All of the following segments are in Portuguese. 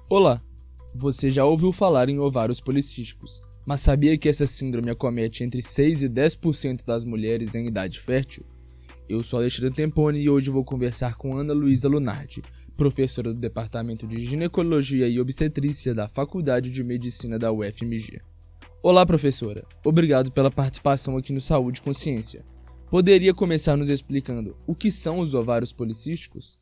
Olá! Você já ouviu falar em ovários policísticos, mas sabia que essa síndrome acomete entre 6 e 10% das mulheres em idade fértil? Eu sou Alexandre Temponi e hoje vou conversar com Ana Luísa Lunardi, professora do Departamento de Ginecologia e Obstetrícia da Faculdade de Medicina da UFMG. Olá, professora! Obrigado pela participação aqui no Saúde e Consciência. Poderia começar nos explicando o que são os ovários policísticos?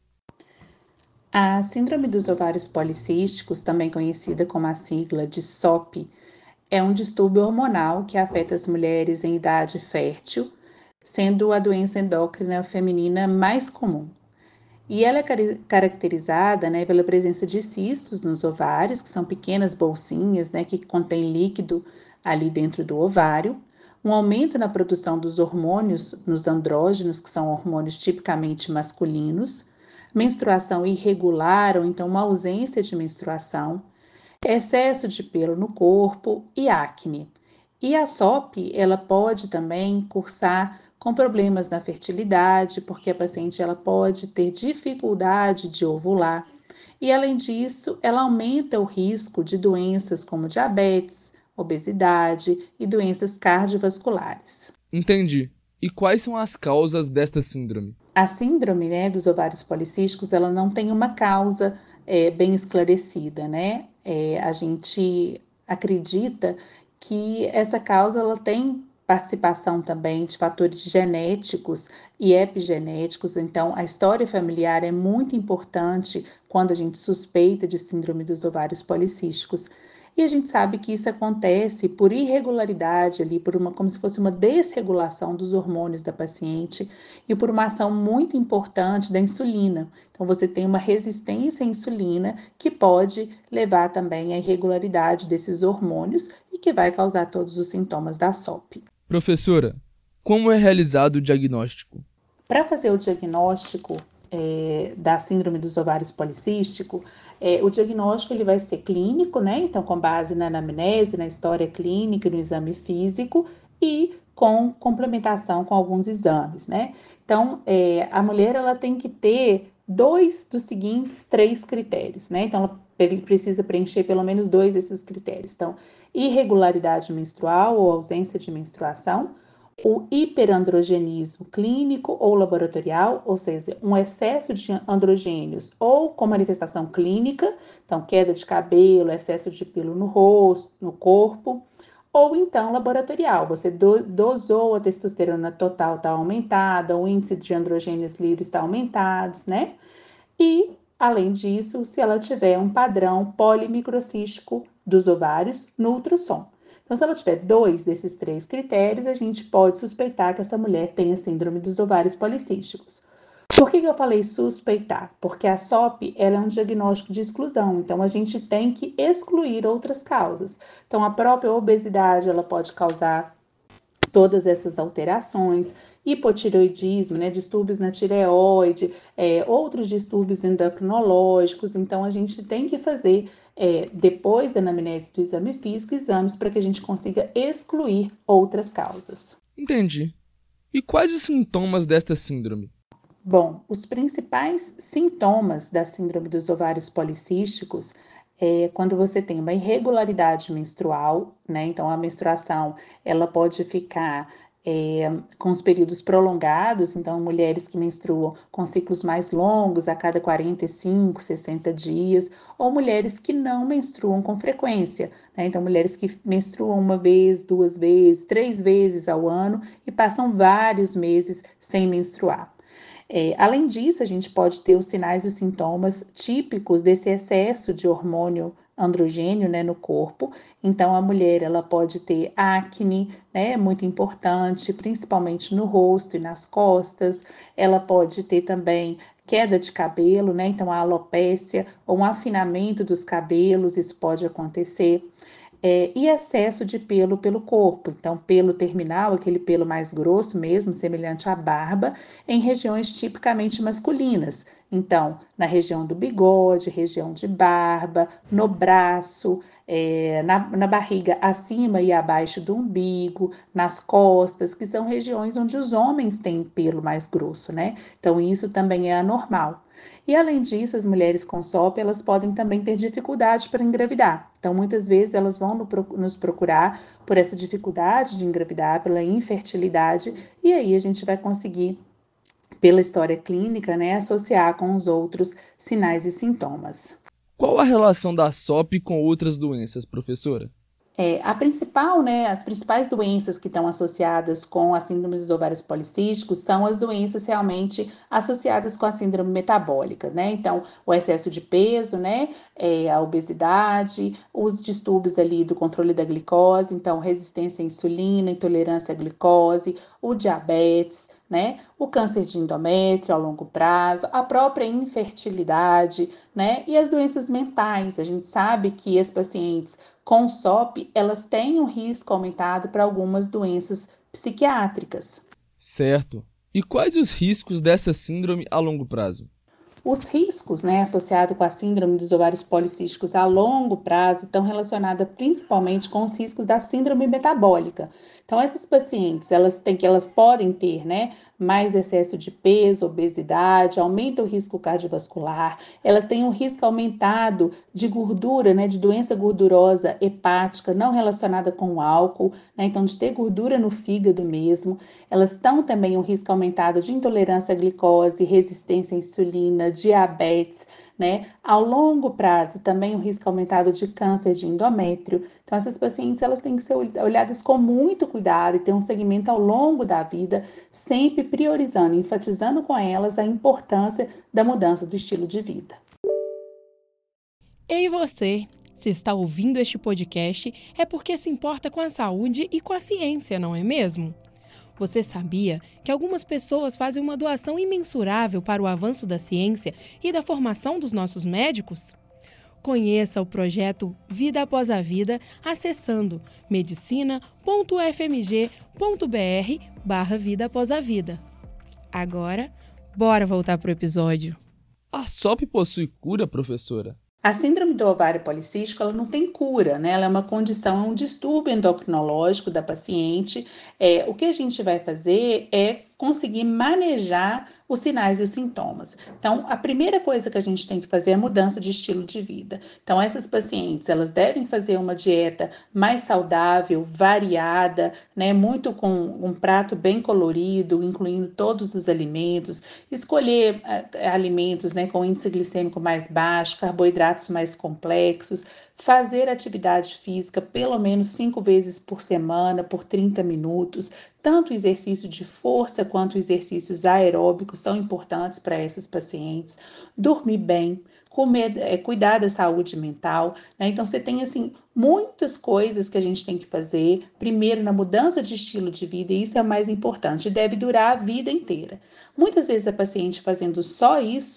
A síndrome dos ovários policísticos, também conhecida como a sigla de SOP, é um distúrbio hormonal que afeta as mulheres em idade fértil, sendo a doença endócrina feminina mais comum. E ela é caracterizada, pela presença de cistos nos ovários, que são pequenas bolsinhas, que contêm líquido ali dentro do ovário, um aumento na produção dos hormônios nos andrógenos, que são hormônios tipicamente masculinos, menstruação irregular ou então uma ausência de menstruação, excesso de pelo no corpo e acne. E a SOP, ela pode também cursar com problemas na fertilidade, porque a paciente ela pode ter dificuldade de ovular. E além disso, ela aumenta o risco de doenças como diabetes, obesidade e doenças cardiovasculares. Entendi. E quais são as causas desta síndrome? A síndrome, dos ovários policísticos, ela não tem uma causa bem esclarecida, a gente acredita que essa causa ela tem participação também de fatores genéticos e epigenéticos, então a história familiar é muito importante quando a gente suspeita de síndrome dos ovários policísticos. E a gente sabe que isso acontece por irregularidade ali, como se fosse uma desregulação dos hormônios da paciente e por uma ação muito importante da insulina. Então, você tem uma resistência à insulina que pode levar também à irregularidade desses hormônios e que vai causar todos os sintomas da SOP. Professora, como é realizado o diagnóstico? Para fazer o diagnóstico da síndrome dos ovários policísticos, o diagnóstico ele vai ser clínico, então com base na anamnese, na história clínica, no exame físico e com complementação com alguns exames, Então, a mulher ela tem que ter dois dos seguintes 3 critérios, Então, ela precisa preencher pelo menos 2 desses critérios. Então, irregularidade menstrual ou ausência de menstruação, o hiperandrogenismo clínico ou laboratorial, ou seja, um excesso de androgênios ou com manifestação clínica, então queda de cabelo, excesso de pelo no rosto, no corpo, ou então laboratorial, você dosou a testosterona total está aumentada, o índice de androgênios livres está aumentado, E, além disso, se ela tiver um padrão polimicrocístico dos ovários no ultrassom. Então, se ela tiver 2 desses 3 critérios, a gente pode suspeitar que essa mulher tenha síndrome dos ovários policísticos. Por que eu falei suspeitar? Porque a SOP ela é um diagnóstico de exclusão, então a gente tem que excluir outras causas. Então, a própria obesidade ela pode causar todas essas alterações, hipotireoidismo, distúrbios na tireoide, outros distúrbios endocrinológicos. Então, a gente tem que fazer, depois da anamnese do exame físico, exames para que a gente consiga excluir outras causas. Entendi. E quais os sintomas desta síndrome? Bom, os principais sintomas da síndrome dos ovários policísticos é quando você tem uma irregularidade menstrual, Então, a menstruação, ela pode ficar com os períodos prolongados, então, mulheres que menstruam com ciclos mais longos, a cada 45, 60 dias, ou mulheres que não menstruam com frequência, Então, mulheres que menstruam uma vez, 2 vezes, 3 vezes ao ano e passam vários meses sem menstruar. Além disso, a gente pode ter os sinais e os sintomas típicos desse excesso de hormônio androgênio, no corpo. Então, a mulher ela pode ter acne, muito importante, principalmente no rosto e nas costas. Ela pode ter também queda de cabelo, Então, a alopécia ou um afinamento dos cabelos, isso pode acontecer e excesso de pelo corpo. Então, pelo terminal, aquele pelo mais grosso mesmo, semelhante à barba, em regiões tipicamente masculinas. Então, na região do bigode, região de barba, no braço, na barriga acima e abaixo do umbigo, nas costas, que são regiões onde os homens têm pelo mais grosso, Então, isso também é anormal. E além disso, as mulheres com SOP, elas podem também ter dificuldade para engravidar. Então, muitas vezes elas vão nos procurar por essa dificuldade de engravidar, pela infertilidade, e aí a gente vai conseguir, pela história clínica, né, associar com os outros sinais e sintomas. Qual a relação da SOP com outras doenças, professora? As principais doenças que estão associadas com a síndrome dos ovários policísticos são as doenças realmente associadas com a síndrome metabólica, né? Então, o excesso de peso, né? A obesidade, os distúrbios ali do controle da glicose, então, resistência à insulina, intolerância à glicose, o diabetes, né? O câncer de endométrio a longo prazo, a própria infertilidade, né? E as doenças mentais. A gente sabe que as pacientes com SOP, elas têm um risco aumentado para algumas doenças psiquiátricas. Certo. E quais os riscos dessa síndrome a longo prazo? Os riscos, né, associados com a síndrome dos ovários policísticos a longo prazo estão relacionados principalmente com os riscos da síndrome metabólica. Então, essas pacientes, elas podem ter, né, mais excesso de peso, obesidade, aumenta o risco cardiovascular, elas têm um risco aumentado de gordura, né, de doença gordurosa hepática não relacionada com o álcool, né, então de ter gordura no fígado mesmo. Elas estão também um risco aumentado de intolerância à glicose, resistência à insulina, diabetes, né? Ao longo prazo, também o risco aumentado de câncer de endométrio. Então, essas pacientes, elas têm que ser olhadas com muito cuidado e ter um segmento ao longo da vida, sempre priorizando, enfatizando com elas a importância da mudança do estilo de vida. Ei você, se está ouvindo este podcast é porque se importa com a saúde e com a ciência, não é mesmo? Você sabia que algumas pessoas fazem uma doação imensurável para o avanço da ciência e da formação dos nossos médicos? Conheça o projeto Vida Após a Vida acessando medicina.fmg.br/Vida Após a Vida. Agora, bora voltar para o episódio. A SOP possui cura, professora? A síndrome do ovário policístico, ela não tem cura, né? Ela é uma condição, é um distúrbio endocrinológico da paciente. O que a gente vai fazer é conseguir manejar os sinais e os sintomas. Então, a primeira coisa que a gente tem que fazer é a mudança de estilo de vida. Então, essas pacientes, elas devem fazer uma dieta mais saudável, variada, né? Muito com um prato bem colorido, incluindo todos os alimentos, escolher alimentos, né, com índice glicêmico mais baixo, carboidratos mais complexos, fazer atividade física pelo menos 5 vezes por semana, por 30 minutos. Tanto o exercício de força quanto exercícios aeróbicos são importantes para essas pacientes. Dormir bem, cuidar da saúde mental, né? Então, você tem, assim, muitas coisas que a gente tem que fazer, primeiro na mudança de estilo de vida, e isso é o mais importante, deve durar a vida inteira. Muitas vezes a paciente fazendo só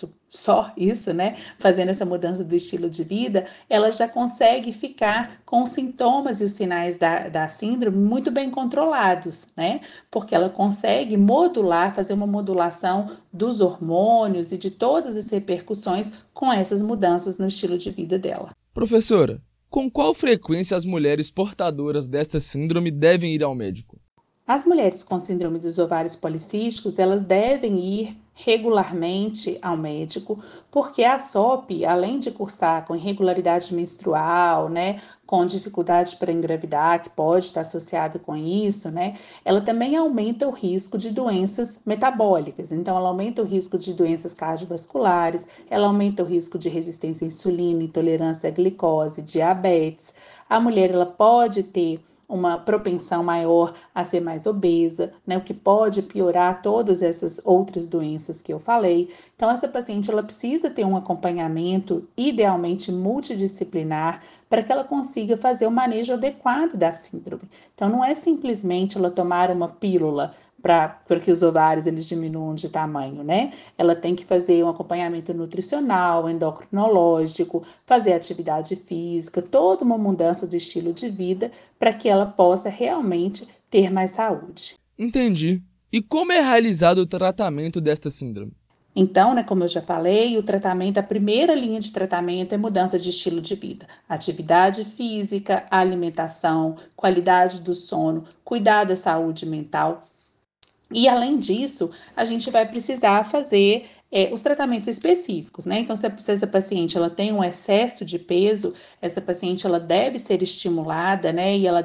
isso, né? Fazendo essa mudança do estilo de vida, ela já consegue ficar com os sintomas e os sinais da síndrome muito bem controlados, né? Porque ela consegue fazer uma modulação dos hormônios e de todas as repercussões com essas mudanças no estilo de vida dela. Professora, com qual frequência as mulheres portadoras desta síndrome devem ir ao médico? As mulheres com síndrome dos ovários policísticos, elas devem ir regularmente ao médico, porque a SOP, além de cursar com irregularidade menstrual, né, com dificuldade para engravidar, que pode estar associada com isso, né, ela também aumenta o risco de doenças metabólicas. Então, ela aumenta o risco de doenças cardiovasculares, ela aumenta o risco de resistência à insulina, intolerância à glicose, diabetes. A mulher, ela pode ter uma propensão maior a ser mais obesa, né, o que pode piorar todas essas outras doenças que eu falei. Então, essa paciente, ela precisa ter um acompanhamento, idealmente multidisciplinar, para que ela consiga fazer o manejo adequado da síndrome. Então, não é simplesmente ela tomar uma pílula para que os ovários eles diminuam de tamanho, né? Ela tem que fazer um acompanhamento nutricional, endocrinológico, fazer atividade física, toda uma mudança do estilo de vida para que ela possa realmente ter mais saúde. Entendi. E como é realizado o tratamento desta síndrome? Então, né, como eu já falei, a primeira linha de tratamento é mudança de estilo de vida. Atividade física, alimentação, qualidade do sono, cuidar da saúde mental. E, além disso, a gente vai precisar fazer os tratamentos específicos, né? Então, se essa paciente ela tem um excesso de peso, essa paciente ela deve ser estimulada, né? E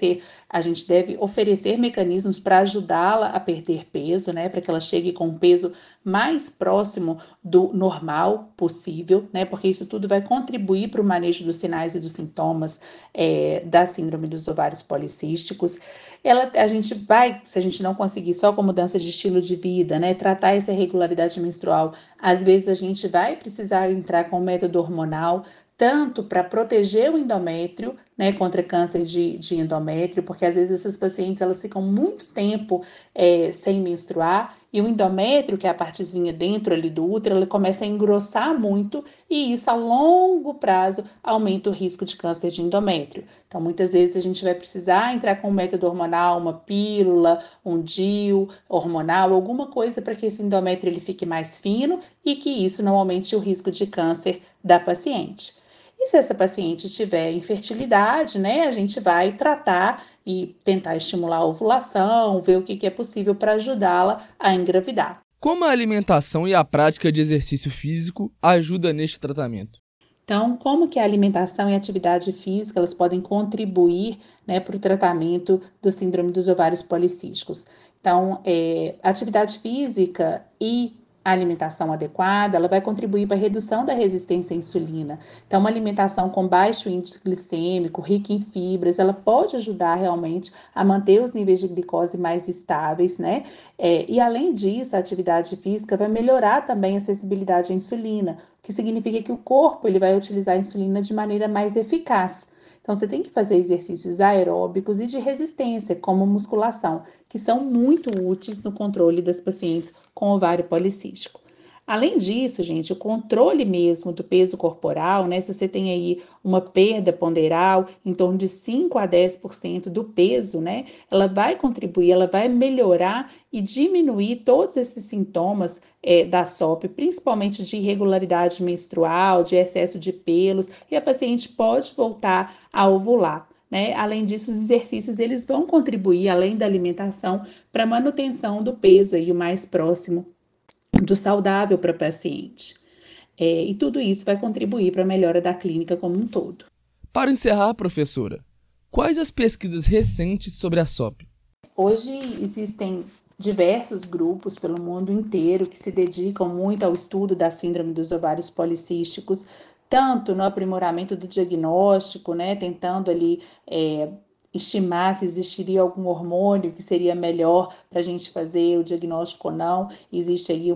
a gente deve oferecer mecanismos para ajudá-la a perder peso, né? Para que ela chegue com um peso mais próximo do normal possível, né? Porque isso tudo vai contribuir para o manejo dos sinais e dos sintomas da síndrome dos ovários policísticos. A gente vai, se a gente não conseguir só com mudança de estilo de vida, né, tratar essa irregularidade menstrual, às vezes a gente vai precisar entrar com método hormonal, tanto para proteger o endométrio, né, contra câncer de endométrio, porque às vezes essas pacientes elas ficam muito tempo sem menstruar, e o endométrio, que é a partezinha dentro ali do útero, ele começa a engrossar muito, e isso a longo prazo aumenta o risco de câncer de endométrio. Então, muitas vezes a gente vai precisar entrar com um método hormonal, uma pílula, um DIU hormonal, alguma coisa para que esse endométrio ele fique mais fino e que isso não aumente o risco de câncer da paciente. E se essa paciente tiver infertilidade, né, a gente vai tratar e tentar estimular a ovulação, ver o que é possível para ajudá-la a engravidar. Como a alimentação e a prática de exercício físico ajuda neste tratamento? Então, como que a alimentação e a atividade física elas podem contribuir, né, para o tratamento do síndrome dos ovários policísticos? Então, a atividade física e a alimentação adequada, ela vai contribuir para a redução da resistência à insulina. Então, uma alimentação com baixo índice glicêmico, rica em fibras, ela pode ajudar realmente a manter os níveis de glicose mais estáveis, né? E além disso, a atividade física vai melhorar também a sensibilidade à insulina, o que significa que o corpo ele vai utilizar a insulina de maneira mais eficaz. Então, você tem que fazer exercícios aeróbicos e de resistência, como musculação, que são muito úteis no controle das pacientes com ovário policístico. Além disso, gente, o controle mesmo do peso corporal, né? Se você tem aí uma perda ponderal em torno de 5 a 10% do peso, né? Ela vai contribuir, ela vai melhorar e diminuir todos esses sintomas da SOP, principalmente de irregularidade menstrual, de excesso de pelos, e a paciente pode voltar a ovular. Né? Além disso, os exercícios eles vão contribuir, além da alimentação, para a manutenção do peso aí, o mais próximo do saudável para a paciente. E tudo isso vai contribuir para a melhora da clínica como um todo. Para encerrar, professora, quais as pesquisas recentes sobre a SOP? Hoje existem diversos grupos pelo mundo inteiro que se dedicam muito ao estudo da síndrome dos ovários policísticos, tanto no aprimoramento do diagnóstico, né, tentando ali estimar se existiria algum hormônio que seria melhor para a gente fazer o diagnóstico ou não. Existe aí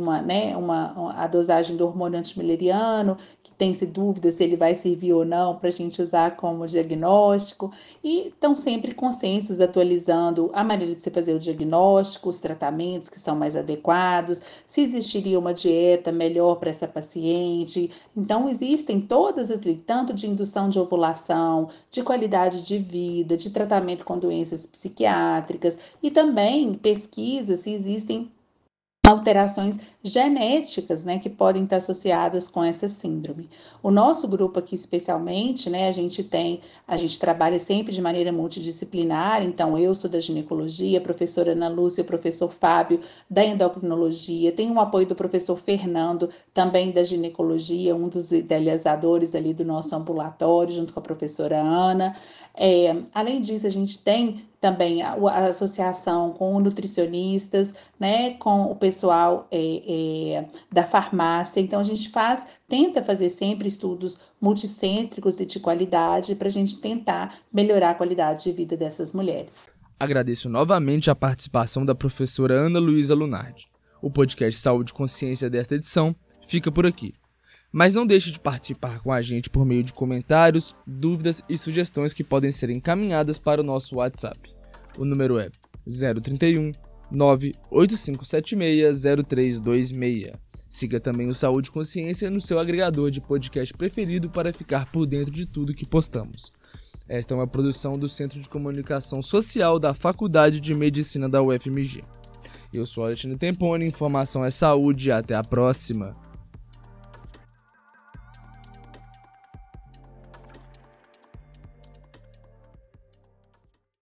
a dosagem do hormônio antimileriano, que tem-se dúvida se ele vai servir ou não para a gente usar como diagnóstico. E estão sempre consensos atualizando a maneira de se fazer o diagnóstico, os tratamentos que são mais adequados, se existiria uma dieta melhor para essa paciente. Então, existem todas as, tanto de indução de ovulação, de qualidade de vida, de tratamento com doenças psiquiátricas e também pesquisa se existem alterações genéticas, né, que podem estar associadas com essa síndrome. O nosso grupo aqui especialmente, né, a gente trabalha sempre de maneira multidisciplinar, então eu sou da ginecologia, a professora Ana Lúcia, o professor Fábio da endocrinologia, tem o apoio do professor Fernando, também da ginecologia, um dos idealizadores ali do nosso ambulatório, junto com a professora Ana. Além disso, a gente tem também a associação com nutricionistas, né, com o pessoal da farmácia. Então, a gente tenta fazer sempre estudos multicêntricos e de qualidade para a gente tentar melhorar a qualidade de vida dessas mulheres. Agradeço novamente a participação da professora Ana Luísa Lunardi. O podcast Saúde e Consciência desta edição fica por aqui. Mas não deixe de participar com a gente por meio de comentários, dúvidas e sugestões que podem ser encaminhadas para o nosso WhatsApp. O número é 031 98576 0326. Siga também o Saúde e Consciência no seu agregador de podcast preferido para ficar por dentro de tudo que postamos. Esta é uma produção do Centro de Comunicação Social da Faculdade de Medicina da UFMG. Eu sou Alexandre Temponi, informação é saúde e até a próxima.